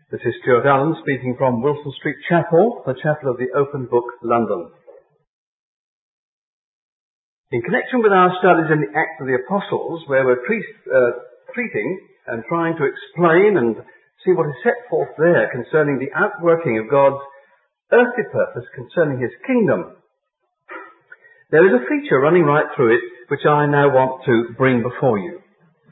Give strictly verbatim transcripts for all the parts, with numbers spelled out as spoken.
This is Stuart Allen speaking from Wilson Street Chapel, the Chapel of the Open Book, London. In connection with our studies in the Acts of the Apostles, where we're tre- uh, treating and trying to explain and see what is set forth there concerning the outworking of God's earthly purpose concerning his kingdom, there is a feature running right through it which I now want to bring before you.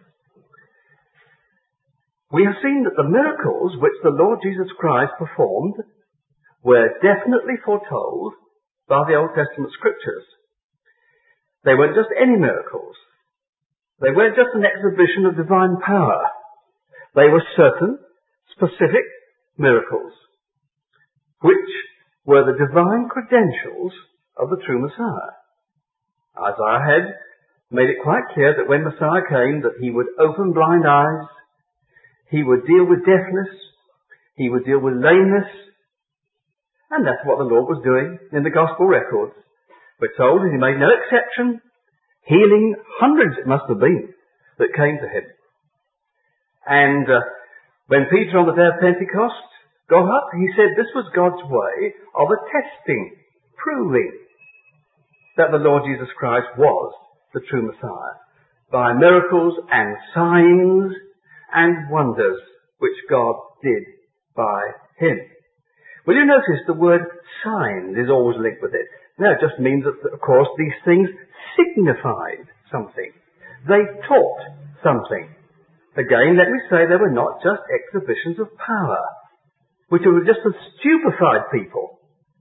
We have seen that the miracles which the Lord Jesus Christ performed were definitely foretold by the Old Testament scriptures. They weren't just any miracles. They weren't just an exhibition of divine power. They were certain, specific miracles, which were the divine credentials of the true Messiah. Isaiah had made it quite clear that when Messiah came, that he would open blind eyes, he would deal with deafness, he would deal with lameness, and that's what the Lord was doing in the Gospel records. We're told that he made no exception, healing hundreds it must have been that came to him. And uh, when Peter on the day of Pentecost got up, he said this was God's way of attesting, proving that the Lord Jesus Christ was the true Messiah by miracles and signs and wonders which God did by him. Will you notice the word signs is always linked with it? Now it just means that, of course, these things signified something. They taught something. Again, let me say they were not just exhibitions of power, which were just to stupefy people.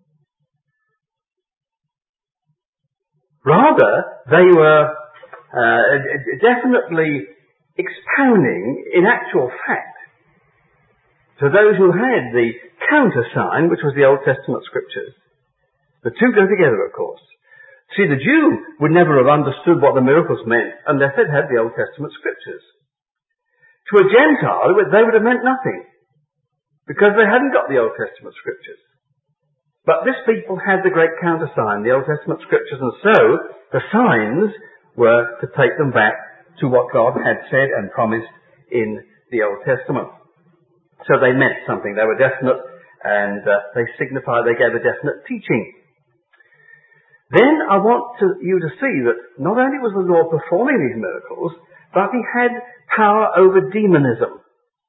Rather, they were uh, definitely expounding, in actual fact, to those who had the countersign, which was the Old Testament scriptures. The two go together, of course. See, the Jew would never have understood what the miracles meant unless they'd had the Old Testament scriptures. To a Gentile, they would have meant nothing, because they hadn't got the Old Testament scriptures. But this people had the great countersign, the Old Testament scriptures, and so the signs were to take them back to what God had said and promised in the Old Testament. So they meant something. They were definite, and uh, they signified, they gave a definite teaching. Then I want to, you to see that not only was the Lord performing these miracles, but he had power over demonism.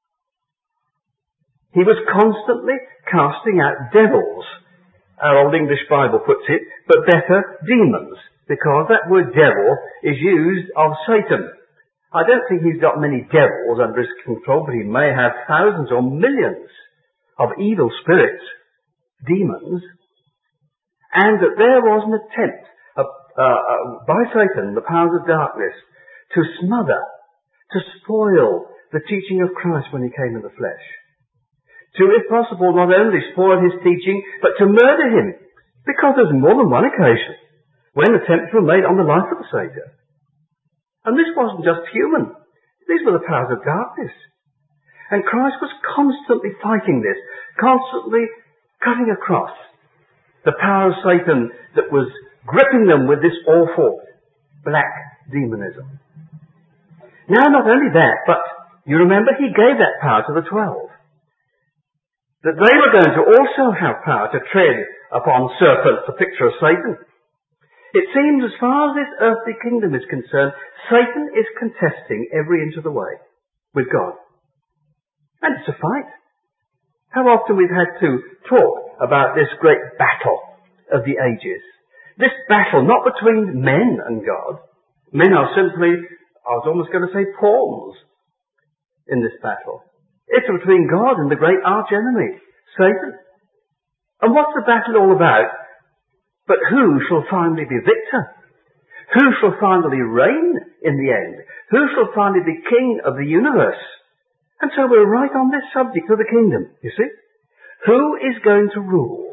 He was constantly casting out devils. Our Old English Bible puts it, but better, demons, because that word devil is used of Satan. I don't think he's got many devils under his control, but he may have thousands or millions of evil spirits, demons, and that there was an attempt uh, uh, by Satan, the powers of darkness, to smother, to spoil the teaching of Christ when he came in the flesh. To, if possible, not only spoil his teaching, but to murder him, because there's more than one occasion when attempts were made on the life of the Saviour. And this wasn't just human. These were the powers of darkness. And Christ was constantly fighting this, constantly cutting across the power of Satan that was gripping them with this awful black demonism. Now, not only that, but you remember he gave that power to the twelve. That they were going to also have power to tread upon serpents, the picture of Satan. It seems as far as this earthly kingdom is concerned, Satan is contesting every inch of the way with God. And it's a fight. How often we've had to talk about this great battle of the ages. This battle not between men and God. Men are simply, I was almost going to say, pawns in this battle. It's between God and the great arch enemy, Satan. And what's the battle all about? But who shall finally be victor? Who shall finally reign in the end? Who shall finally be king of the universe? And so we're right on this subject of the kingdom, you see. Who is going to rule?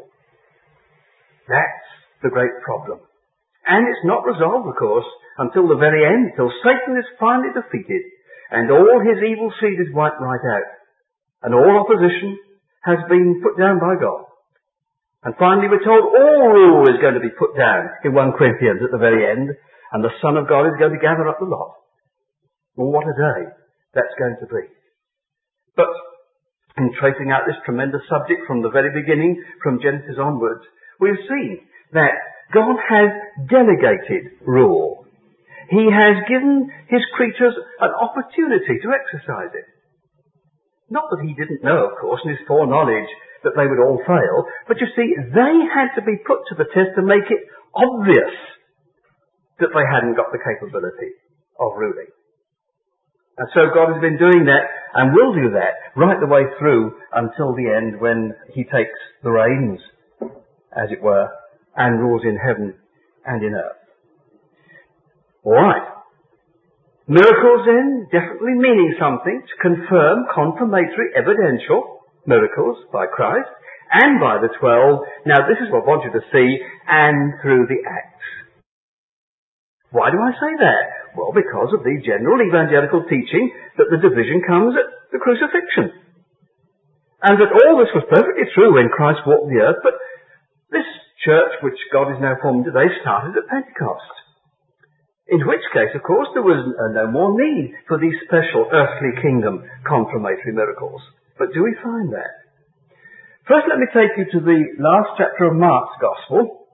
That's the great problem. And it's not resolved, of course, until the very end, till Satan is finally defeated and all his evil seed is wiped right out. And all opposition has been put down by God. And finally we're told all rule is going to be put down in First Corinthians at the very end, and the Son of God is going to gather up the lot. Well, what a day that's going to be. But in tracing out this tremendous subject from the very beginning, from Genesis onwards, we've seen that God has delegated rule. He has given his creatures an opportunity to exercise it. Not that he didn't know, of course, in his foreknowledge that they would all fail, but you see, they had to be put to the test to make it obvious that they hadn't got the capability of ruling. And so God has been doing that and will do that right the way through until the end when he takes the reins, as it were, and rules in heaven and in earth. Alright. Miracles then, definitely meaning something to confirm confirmatory evidential miracles by Christ and by the twelve. Now this is what I want you to see, and through the Acts. Why do I say that? Well, because of the general evangelical teaching that the division comes at the crucifixion. And that all this was perfectly true when Christ walked the earth, but this church which God is now forming today started at Pentecost. In which case, of course, there was no more need for these special earthly kingdom confirmatory miracles. But do we find that? First, let me take you to the last chapter of Mark's Gospel.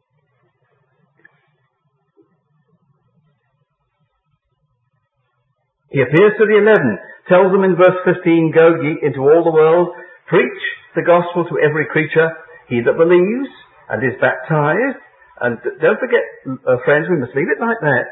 He appears to the eleven, tells them in verse fifteen, "Go ye into all the world, preach the gospel to every creature. He that believes and is baptized," and don't forget, uh, friends, we must leave it like that.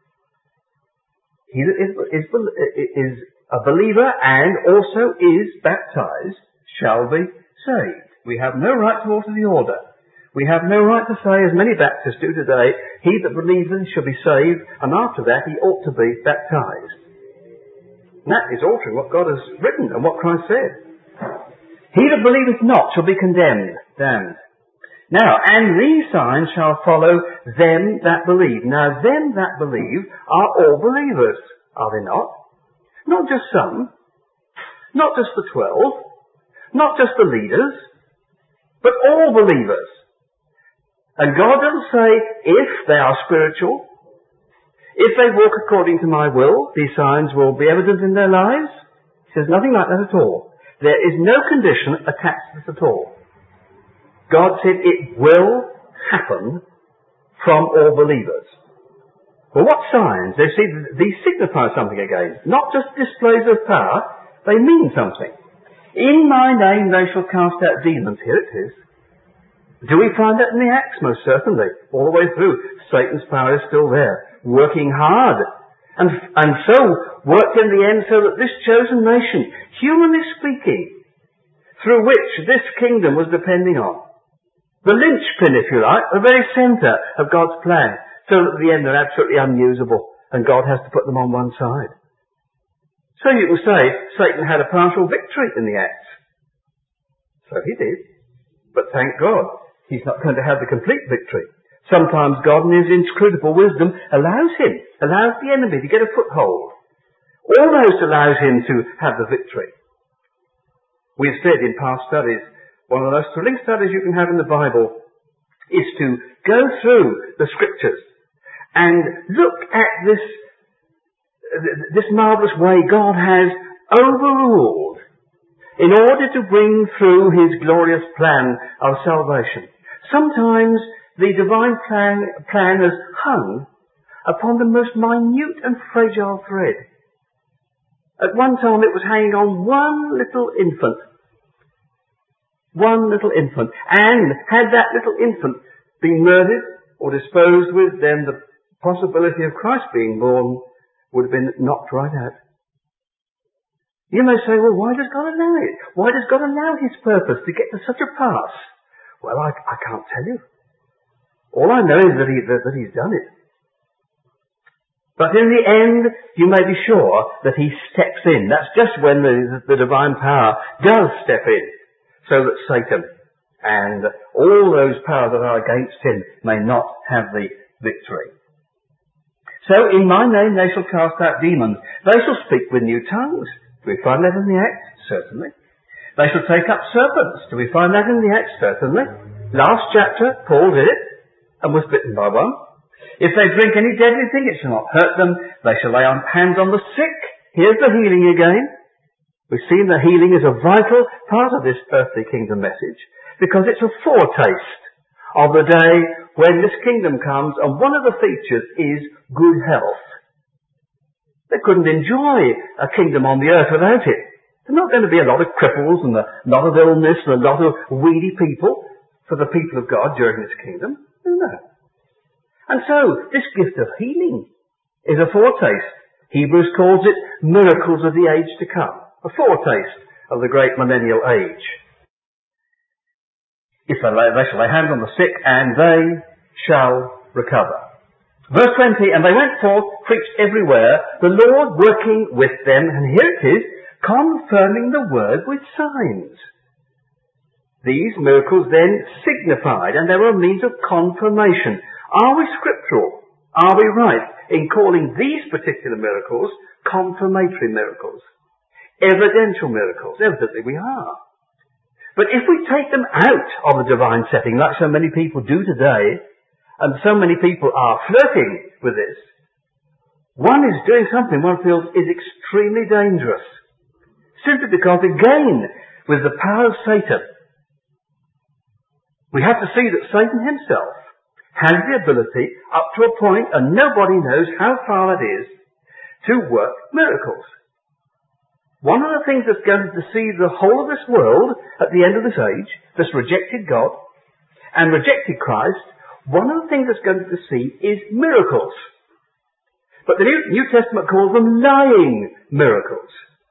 He that is, is, is a believer and also is baptized shall be saved. We have no right to alter the order. We have no right to say, as many Baptists do today, he that believeth shall be saved, and after that he ought to be baptized. And that is altering what God has written and what Christ said. He that believeth not shall be condemned, damned. Now, and these signs shall follow them that believe. Now, them that believe are all believers, are they not? Not just some, not just the twelve, not just the leaders, but all believers. And God doesn't say if they are spiritual, if they walk according to my will, these signs will be evident in their lives. He says nothing like that at all. There is no condition attached to this at all. God said it will happen from all believers. Well, what signs? They see, these signify something again. Not just displays of power, they mean something. In my name they shall cast out demons. Here it is. Do we find that in the Acts? Most certainly. All the way through. Satan's power is still there, working hard. And, and so, worked in the end so that this chosen nation, humanly speaking, through which this kingdom was depending on, the linchpin, if you like, the very centre of God's plan, so that at the end they're absolutely unusable, and God has to put them on one side. So you can say Satan had a partial victory in the Acts. So he did. But thank God, he's not going to have the complete victory. Sometimes God in his inscrutable wisdom allows him, allows the enemy to get a foothold. Almost allows him to have the victory. We've said in past studies, one of the most thrilling studies you can have in the Bible is to go through the scriptures and look at this, this marvellous way God has overruled in order to bring through his glorious plan of salvation. Sometimes the divine plan, plan has hung upon the most minute and fragile thread. At one time it was hanging on one little infant. One little infant. And had that little infant been murdered or disposed with, then the possibility of Christ being born would have been knocked right out. You may say, well, why does God allow it? Why does God allow his purpose to get to such a pass? Well, I, I can't tell you. All I know is that, he, that, that he's done it. But in the end, you may be sure that he steps in. That's just when the, the divine power does step in, so that Satan and all those powers that are against him may not have the victory. So, in my name they shall cast out demons. They shall speak with new tongues. Do we find that in the Acts? Certainly. They shall take up serpents. Do we find that in the Acts? Certainly. Last chapter, Paul did it, and was bitten by one. If they drink any deadly thing, it shall not hurt them. They shall lay on hands on the sick. Here's the healing again. We've seen that healing is a vital part of this earthly kingdom message because it's a foretaste of the day when this kingdom comes, and one of the features is good health. They couldn't enjoy a kingdom on the earth without it. There's not going to be a lot of cripples and a lot of illness and a lot of weedy people for the people of God during this kingdom. No. And so, this gift of healing is a foretaste. Hebrews calls it miracles of the age to come. A foretaste of the great millennial age. If they, lay, they shall lay hands on the sick, and they shall recover. Verse twenty, and they went forth, preached everywhere, the Lord working with them, and here it is, confirming the word with signs. These miracles then signified, and they were a means of confirmation. Are we scriptural? Are we right in calling these particular miracles confirmatory miracles? Evidential miracles? Evidently we are. But if we take them out of the divine setting, like so many people do today, and so many people are flirting with this, one is doing something one feels is extremely dangerous. Simply because, again, with the power of Satan, we have to see that Satan himself has the ability, up to a point, and nobody knows how far it is, to work miracles. One of the things that's going to deceive the whole of this world at the end of this age, that's rejected God and rejected Christ, one of the things that's going to deceive is miracles. But the New Testament calls them lying miracles.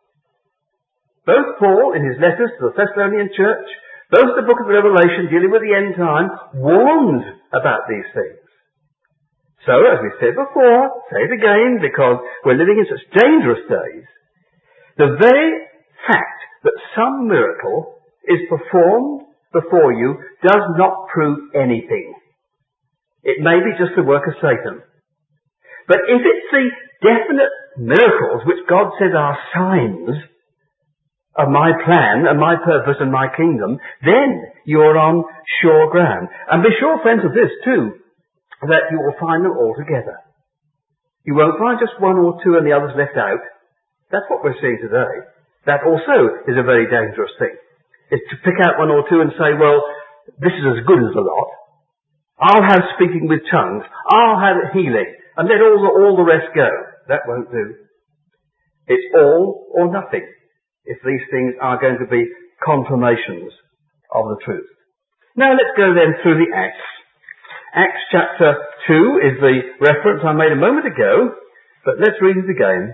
Both Paul, in his letters to the Thessalonian church, both the book of Revelation, dealing with the end time, warns about these things. So, as we said before, say it again, because we're living in such dangerous days, the very fact that some miracle is performed before you does not prove anything. It may be just the work of Satan. But if it's the definite miracles which God says are signs of my plan and my purpose and my kingdom, then you are on sure ground. And be sure, friends, of this too, that you will find them all together. You won't find just one or two and the others left out. That's what we're seeing today. That also is a very dangerous thing. Is to pick out one or two and say, well, this is as good as the lot. I'll have speaking with tongues. I'll have healing. And let all the, all the rest go. That won't do. It's all or nothing if these things are going to be confirmations of the truth. Now let's go then through the Acts. Acts chapter two is the reference I made a moment ago, but let's read it again.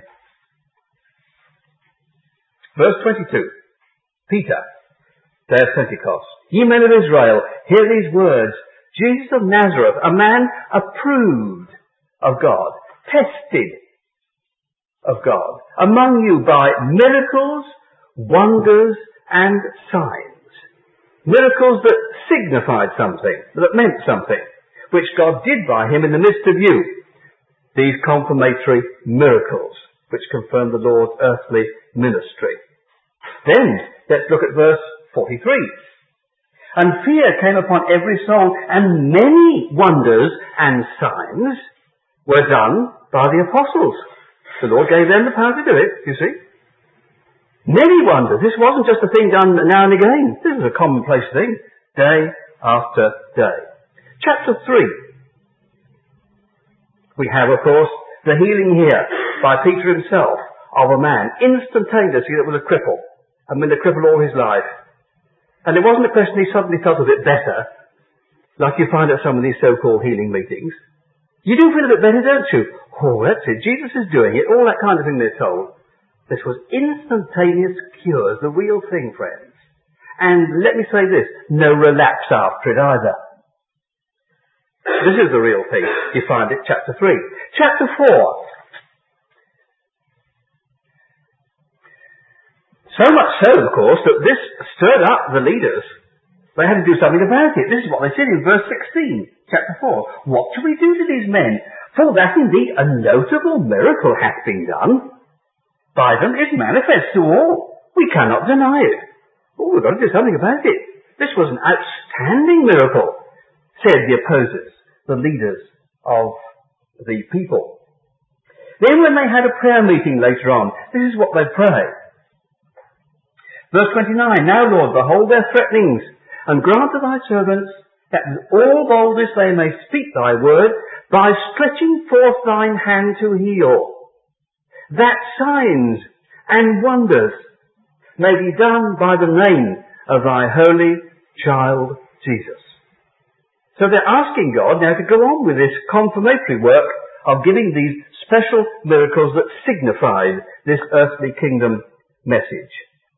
Verse twenty-two. Peter, day of Pentecost. Ye men of Israel, hear these words. Jesus of Nazareth, a man approved of God, tested of God, among you by miracles, wonders, and signs. Miracles that signified something, that meant something, which God did by him in the midst of you. These confirmatory miracles, which confirm the Lord's earthly ministry. Then, let's look at verse forty-three. And fear came upon every soul, and many wonders and signs were done by the apostles. The Lord gave them the power to do it, you see. Many wonders. This wasn't just a thing done now and again. This was a commonplace thing, day after day. Chapter three. We have, of course, the healing here by Peter himself of a man instantaneously that was a cripple. And been a cripple all his life. And it wasn't a question he suddenly felt a bit better, like you find at some of these so-called healing meetings. You do feel a bit better, don't you? Oh, that's it. Jesus is doing it. All that kind of thing they're told. This was instantaneous cures, the real thing, friends. And let me say this, no relapse after it either. This is the real thing. You find it, chapter three. Chapter four. So much so, of course, that this stirred up the leaders. They had to do something about it. This is what they said in verse sixteen, chapter four. What shall we do to these men? For that indeed a notable miracle hath been done. By them is manifest to all. We cannot deny it. Oh, we've got to do something about it. This was an outstanding miracle, said the opposers, the leaders of the people. Then when they had a prayer meeting later on, this is what they prayed. Verse twenty-nine, Now, Lord, behold their threatenings, and grant to thy servants that with all boldness they may speak thy word by stretching forth thine hand to heal, that signs and wonders may be done by the name of thy holy child Jesus. So they're asking God now to go on with this confirmatory work of giving these special miracles that signified this earthly kingdom message.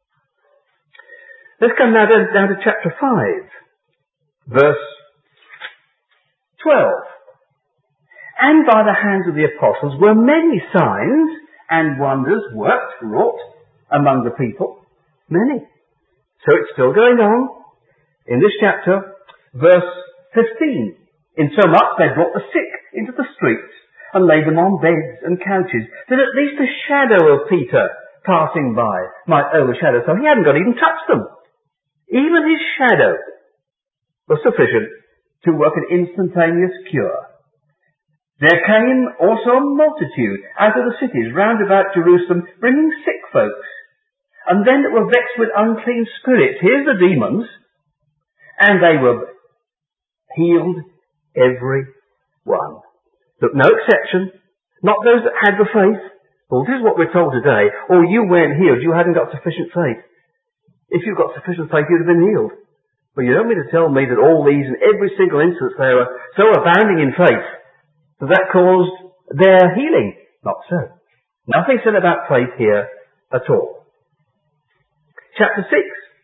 Let's come now down, down to chapter five, verse twelve. And by the hands of the apostles were many signs and wonders worked, wrought among the people. Many. So it's still going on. In this chapter, verse fifteen. Insomuch they brought the sick into the streets and laid them on beds and couches, that at least the shadow of Peter passing by might overshadow. So he hadn't got even touched them. Even his shadow was sufficient to work an instantaneous cure. There came also a multitude out of the cities round about Jerusalem, bringing sick folks, and them that were vexed with unclean spirits. Here's the demons. And they were healed, every one. Look, no exception. Not those that had the faith. Well, this is what we're told today. Oh, you weren't healed. You hadn't got sufficient faith. If you've got sufficient faith, you'd have been healed. But you don't mean to tell me that all these, in every single instance, they were so abounding in faith that that caused their healing. Not so. Nothing said about faith here at all. Chapter six.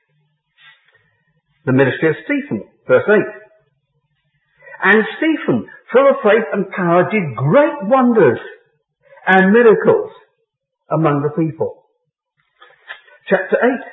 The ministry of Stephen, verse eight. And Stephen, full of faith and power, did great wonders and miracles among the people. Chapter eight.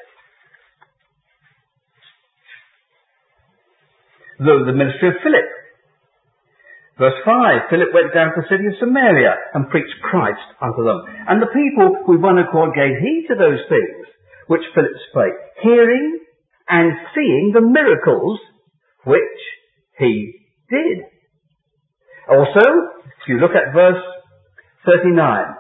The, the ministry of Philip. Verse five, Philip went down to the city of Samaria and preached Christ unto them. And the people with one accord gave heed to those things which Philip spake, hearing and seeing the miracles which he did. Also, if you look at verse thirty-nine,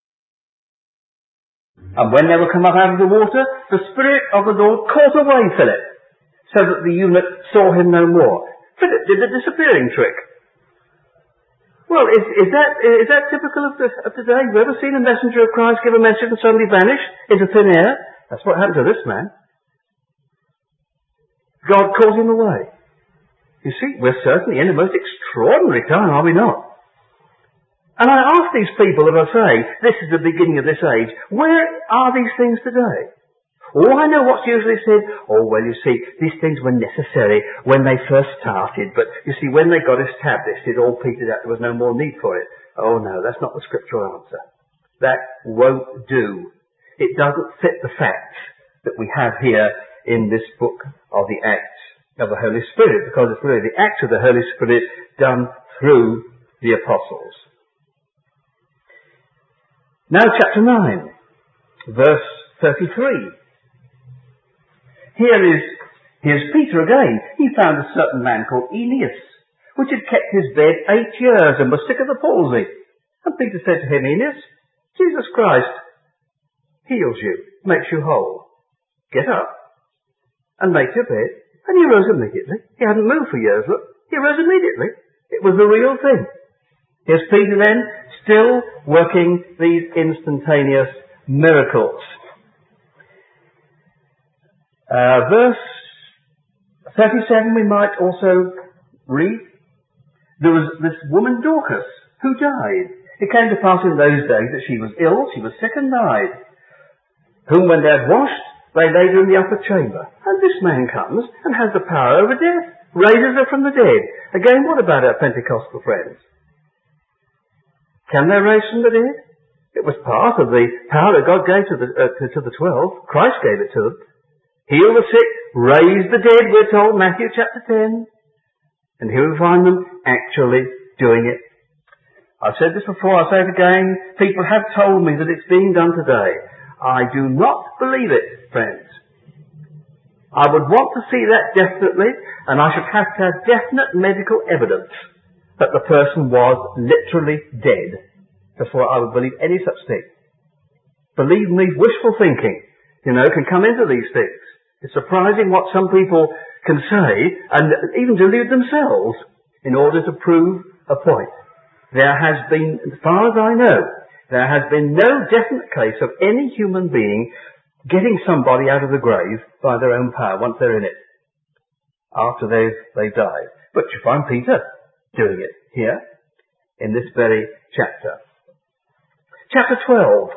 and when they were come up out of the water, the Spirit of the Lord caught away Philip, so that the eunuch saw him no more. Philip did the disappearing trick. Well, is, is that is that typical of, the, of today? Have you ever seen a messenger of Christ give a message and suddenly vanish into thin air? That's what happened to this man. God called him away. You see, we're certainly in a most extraordinary time, are we not? And I ask these people, as I say, this is the beginning of this age, where are these things today? Oh, I know what's usually said. Oh, well, you see, these things were necessary when they first started, but you see, when they got established, it all petered out. There was no more need for it. Oh, no, that's not the scriptural answer. That won't do. It doesn't fit the facts that we have here in this book of the Acts of the Holy Spirit, because it's really the acts of the Holy Spirit done through the apostles. Now, chapter nine, verse thirty-three. Here is, here's Peter again. He found a certain man called Aeneas, which had kept his bed eight years and was sick of the palsy. And Peter said to him, Aeneas, Jesus Christ heals you, makes you whole. Get up and make your bed. And he rose immediately. He hadn't moved for years, look. He rose immediately. It was the real thing. Here's Peter then, still working these instantaneous miracles. Uh, verse thirty-seven we might also read. There was this woman Dorcas who died. It came to pass in those days that she was ill, she was sick and died, whom when they had washed, they laid her in the upper chamber. And this man comes and has the power over death, raises her from the dead. Again, what about our Pentecostal friends? Can they raise from the dead? It was part of the power that God gave to the, uh, to, to the twelve. Christ gave it to them. Heal the sick, raise the dead, we're told, Matthew chapter ten. And here we find them actually doing it. I've said this before, I'll say it again. People have told me that it's being done today. I do not believe it, friends. I would want to see that definitely, and I should have to have definite medical evidence that the person was literally dead before I would believe any such thing. Believe me, wishful thinking you know, can come into these things. It's surprising what some people can say and even delude themselves in order to prove a point. There has been, as far as I know, there has been no definite case of any human being getting somebody out of the grave by their own power once they're in it, after they've, they've died. But you find Peter doing it here in this very chapter. Chapter twelve.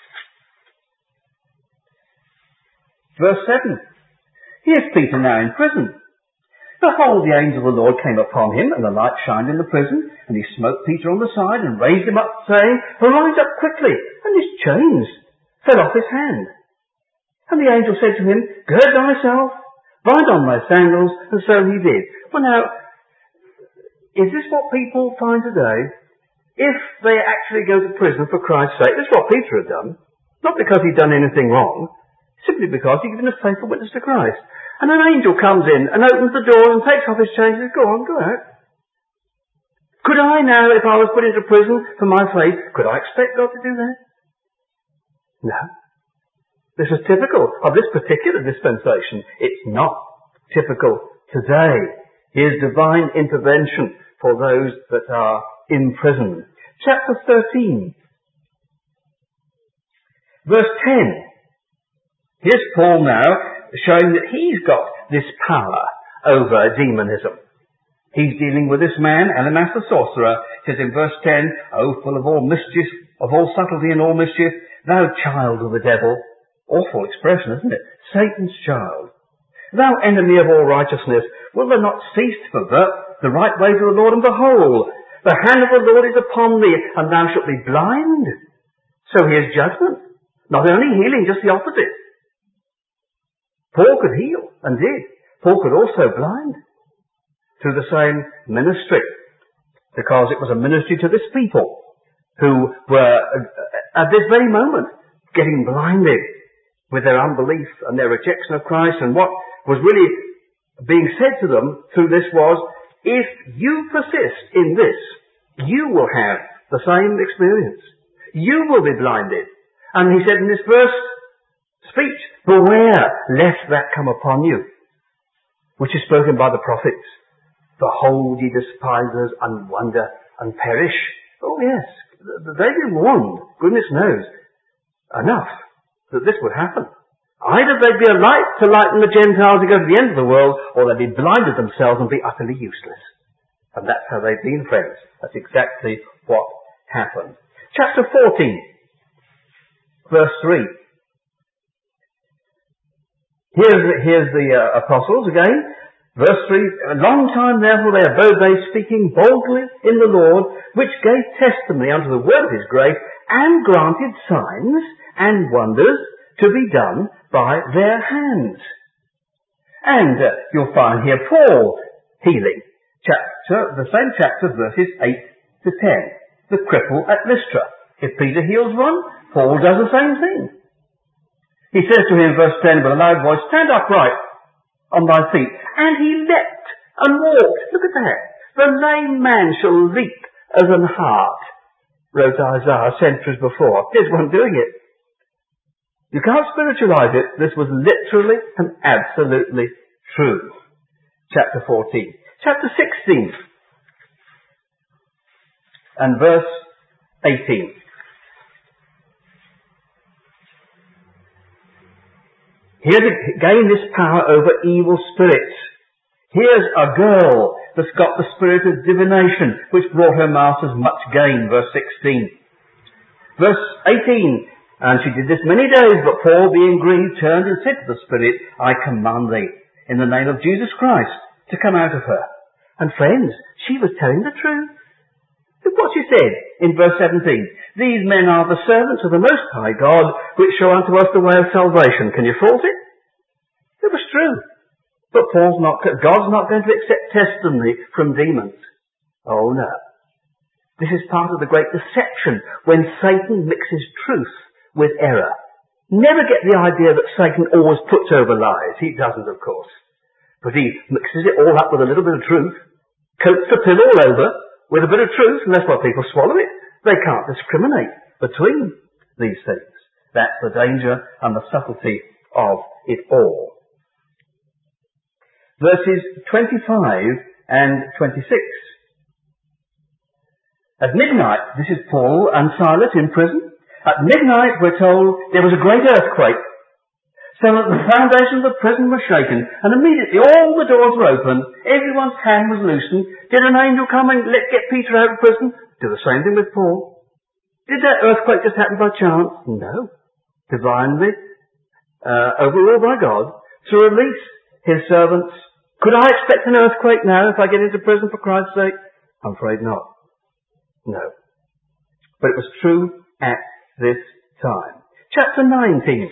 Verse seven. Here's Peter now in prison. Behold, the angel of the Lord came upon him, and the light shined in the prison, and he smote Peter on the side, and raised him up, saying, Arise up quickly! And his chains fell off his hand. And the angel said to him, Gird thyself, bind on thy sandals, and so he did. Well now, is this what people find today? If they actually go to prison for Christ's sake, this is what Peter had done. Not because he'd done anything wrong, simply because he'd given a faithful witness to Christ. And an angel comes in and opens the door and takes off his chains and says, Go on, go out. Could I now, if I was put into prison for my faith, could I expect God to do that? No. This is typical of this particular dispensation. It's not typical today. Here's divine intervention for those that are in prison. Chapter thirteen. Verse ten. Here's Paul now showing that he's got this power over demonism. He's dealing with this man, Elymas the sorcerer. It says in verse ten, O full of all mischief, of all subtlety and all mischief, thou child of the devil. Awful expression, isn't it? Satan's child. Thou enemy of all righteousness, will thou not cease to pervert the right way to the Lord? And behold, the hand of the Lord is upon thee, and thou shalt be blind. So here's judgment. Not only healing, just the opposite. Paul could heal, and did. Paul could also blind through the same ministry, because it was a ministry to this people who were, at this very moment, getting blinded with their unbelief and their rejection of Christ. And what was really being said to them through this was, if you persist in this, you will have the same experience. You will be blinded. And he said in this verse, speech, beware lest that come upon you, which is spoken by the prophets. Behold, ye despisers, and wonder, and perish. Oh yes, they've been warned, goodness knows, enough that this would happen. Either they'd be a light to lighten the Gentiles who go to the end of the world, or they'd be blinded themselves and be utterly useless. And that's how they've been, friends. That's exactly what happened. Chapter fourteen, verse three. Here's, here's the uh, apostles again. Verse three, A long time therefore they abode they, speaking boldly in the Lord, which gave testimony unto the word of his grace, and granted signs and wonders to be done by their hands. And uh, you'll find here Paul healing. Chapter, the same chapter, verses eight to ten. The cripple at Lystra. If Peter heals one, Paul does the same thing. He says to him, verse ten, with a loud voice, Stand upright on thy feet. And he leapt and walked. Look at that. The lame man shall leap as an hart, wrote Isaiah centuries before. Here's one doing it. You can't spiritualize it. This was literally and absolutely true. Chapter fourteen. Chapter sixteen. And verse eighteen. Here's again this power over evil spirits. Here's a girl that's got the spirit of divination, which brought her masters much gain. Verse sixteen. Verse eighteen. And she did this many days, but Paul, being grieved, turned and said to the spirit, I command thee, in the name of Jesus Christ, to come out of her. And friends, she was telling the truth. Look what she said in verse seventeen. These men are the servants of the Most High God, which show unto us the way of salvation. Can you fault it? It was true. But Paul's not, God's not going to accept testimony from demons. Oh no. This is part of the great deception when Satan mixes truth with error. Never get the idea that Satan always puts over lies. He doesn't, of course. But he mixes it all up with a little bit of truth, coats the pill all over with a bit of truth, and that's why people swallow it. They can't discriminate between these things. That's the danger and the subtlety of it all. Verses twenty-five and twenty-six. At midnight, this is Paul and Silas in prison. At midnight, we're told, there was a great earthquake, so that the foundations of the prison were shaken, and immediately all the doors were opened, everyone's hand was loosened. Did an angel come and let get Peter out of prison? Do the same thing with Paul. Did that earthquake just happen by chance? No. Divinely, uh, overruled by God, to release his servants. Could I expect an earthquake now if I get into prison for Christ's sake? I'm afraid not. No. But it was true at this time. Chapter nineteen.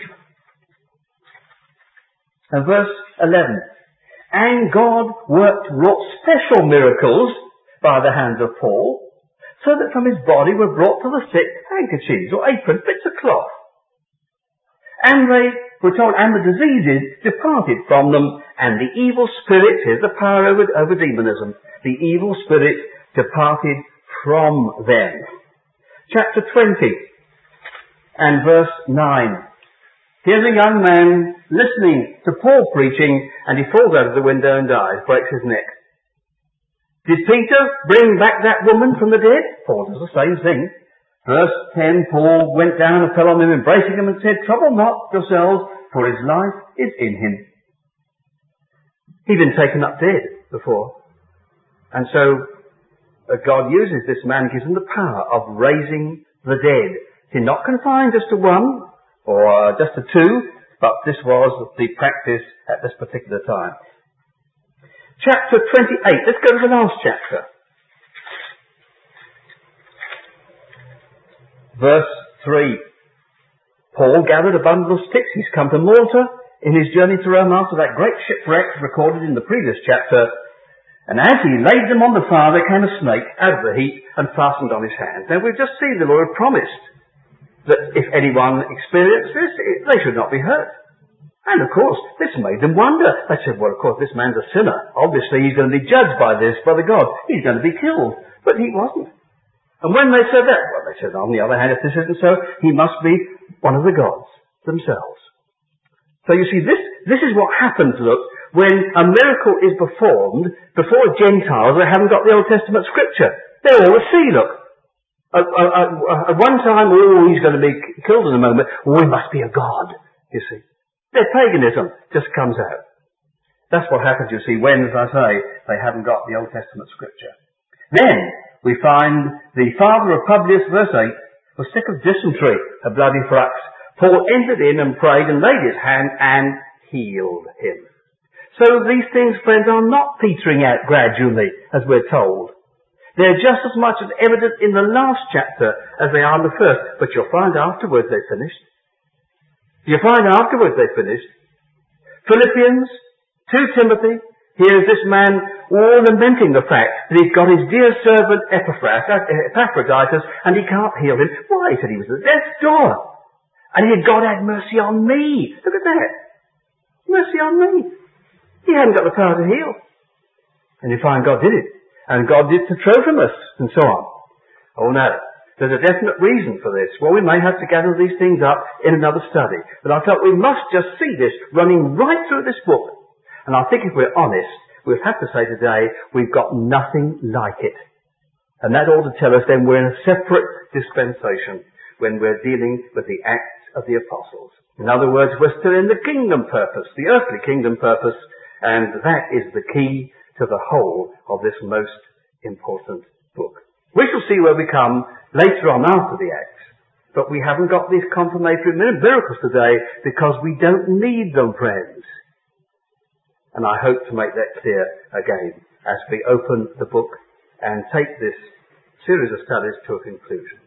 And verse eleven. And God worked, wrought special miracles by the hands of Paul, so that from his body were brought to the sick handkerchiefs or aprons, bits of cloth. And they were told, and the diseases departed from them, and the evil spirits, here's the power over, over demonism, the evil spirits departed from them. Chapter twenty and verse nine. Here's a young man listening to Paul preaching, and he falls out of the window and dies, breaks his neck. Did Peter bring back that woman from the dead? Paul does the same thing. Verse ten, Paul went down and fell on him, embracing him, and said, trouble not yourselves, for his life is in him. He'd been taken up dead before. And so uh, God uses this man, gives him the power of raising the dead. He's not confined just to one, or uh, just to two, but this was the practice at this particular time. Chapter twenty-eight, let's go to the last chapter. Verse three. Paul gathered a bundle of sticks. He's come to Malta in his journey to Rome after that great shipwreck recorded in the previous chapter. And as he laid them on the fire, there came a snake out of the heat and fastened on his hand. Now we've just seen the Lord promised that if anyone experienced this, it, they should not be hurt. And of course, this made them wonder. They said, well, of course, this man's a sinner. Obviously, he's going to be judged by this, by the God. He's going to be killed. But he wasn't. And when they said that, well, they said, on the other hand, if this isn't so, he must be one of the gods themselves. So you see, this, this is what happens, look, when a miracle is performed before Gentiles that haven't got the Old Testament scripture. They're all at sea, look. At, at, at one time, oh, he's going to be killed in a moment. Oh, he must be a god, you see. Their paganism just comes out. That's what happens, you see, when, as I say, they haven't got the Old Testament scripture. Then we find the father of Publius, verse eight, was sick of dysentery, a bloody flux. Paul entered in and prayed and laid his hand and healed him. So these things, friends, are not petering out gradually, as we're told. They're just as much as evident in the last chapter as they are in the first, but you'll find afterwards they're finished. You'll find afterwards they're finished. Philippians, two Timothy, here's this man all lamenting the fact that he's got his dear servant Epaphroditus and he can't heal him. Why? He said he was at death's door. And he had God had mercy on me. Look at that. Mercy on me. He hadn't got the power to heal. And you find God did it. And God did to Trophimus and so on. Oh no. There's a definite reason for this. Well, we may have to gather these things up in another study. But I felt we must just see this running right through this book. And I think if we're honest, we'll have to say today, we've got nothing like it. And that ought to tell us then we're in a separate dispensation when we're dealing with the Acts of the Apostles. In other words, we're still in the kingdom purpose, the earthly kingdom purpose, and that is the key to the whole of this most important book. We shall see where we come later on after the Acts, but we haven't got these confirmatory miracles today because we don't need them, friends. And I hope to make that clear again as we open the book and take this series of studies to a conclusion.